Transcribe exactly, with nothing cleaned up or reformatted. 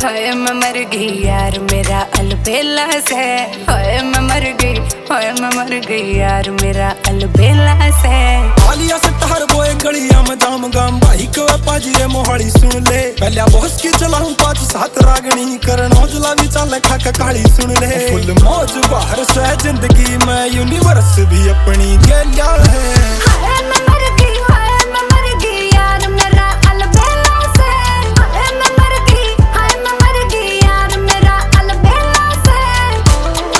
हाय मैं मर गई यार मेरा अलबेला से, हाय मैं मर गई, हाय मैं मर गई यार मेरा अलबेला से। आलिया से तार बोए गलिया में जाम गाम भाई को पाजी रे मोहाली सुन ले, पहले बॉस की चलाऊं पांच सात रागनी करन औजला भी चल खाका काली सुन ले। फुल मौज बाहर से जिंदगी में यूनिवर्स भी अपनी गेलिया है।